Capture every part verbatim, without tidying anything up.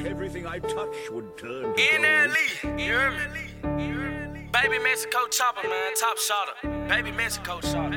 Everything I touch would turn to N L gold. E, you hear me? Baby Mexico chopper, man, top shotter. Baby Mexico shotter.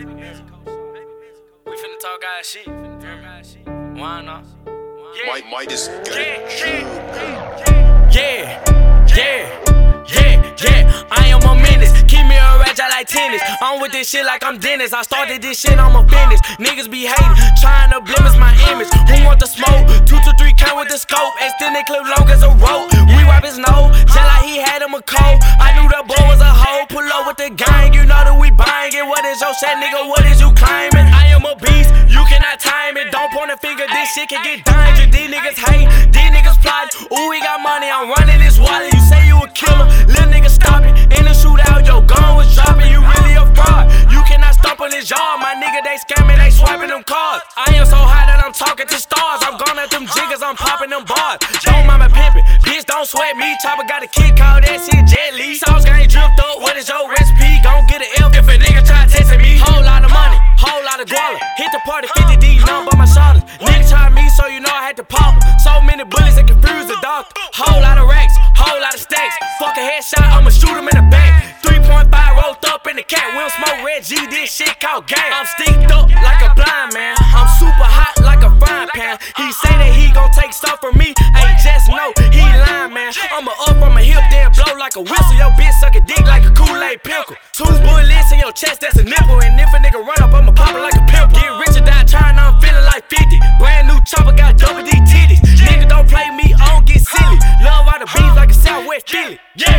We finna talk our shit. Why not? My, my is Yeah, yeah, yeah, yeah, yeah, yeah. I am a menace. Keep me a ratchet like tennis. I'm with this shit like I'm Dennis. I started this shit, I'm a finish. Niggas be hating, trying to blemish my image. Who want the smoke? Two to three count with the scope. Extended clip long as a rope. We wipe his nose, just like he had him a cold. I knew the boy was a hoe. Pull up with the gang, you know that we buying it. What is your shit, nigga? What is you claiming? I am a beast, you cannot time it. Don't point a finger, this shit can get dangerous. These niggas hate, these niggas plot. Ooh, we got money, I'm running this wallet. You say you a killer, little nigga stop it. In the shootout, your gun was dropping. You really a fraud. You cannot stomp on his yard, my nigga. They scamming, they swiping them cards. I am so high that I'm talking to stars. I'm gone at them jiggers, I'm popping them bars. Don't mind me pimping, bitch, don't sweat me. Chopper got a kid, call that shit Jet Li. Sauce gang dripped up, what is your recipe? Gon' get an F if a nigga try testing me. Whole lot of money, whole lot of guala. Hit the party fifty D, none but my shoulders. Nigga tried me, so you know I had to pop 'em. So many bullets that confuse the doctor. Whole lot of racks, whole lot of stacks. Fuck a headshot, I'ma shoot him in the back. three point five rolled up in the cat. We don't smoke Red G, this shit called gang. I'm sticked up like a blind man. I'm super hot like a frying pan. He say that he gon' take stuff from me. Ain't just know he lying, man. I'ma up on my hip, then blow like a whistle. Your bitch suck a dick like a Kool-Aid pickle. Two bullets in your chest, that's a nipple. And if a nigga run up, I'ma pop it like a pimple. Get rich or die trying, I'm feeling like fifty. Brand new chopper, got double D titties. Nigga don't play me, I don't get silly. Love all the beats like a Southwest Philly. Yeah,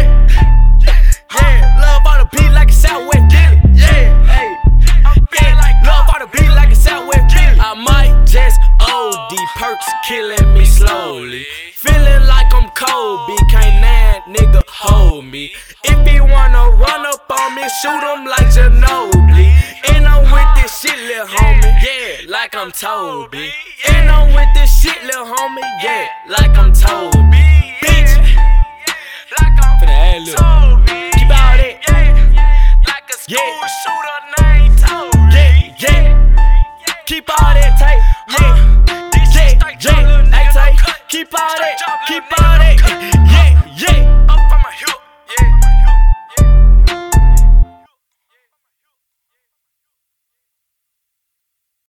yeah. Love all the beat like a Southwest Philly. Yeah, hey. Yeah. Love all the beat like a Southwest Philly. I might just O D, perks killing me slowly. Feeling like I'm Kobe, can't that nigga hold me. If he wanna run up on me, shoot him like Ginobili. And I'm with this shit, lil' homie, yeah, like I'm Toby. And I'm with this shit, lil' homie, yeah, like I'm Toby. Bitch, like I'm Toby. Keep all that, yeah, like a school shooter named Toby. Yeah, yeah, keep all that tape, yeah, yeah, yeah, hey, tape, keep all that, keep all that.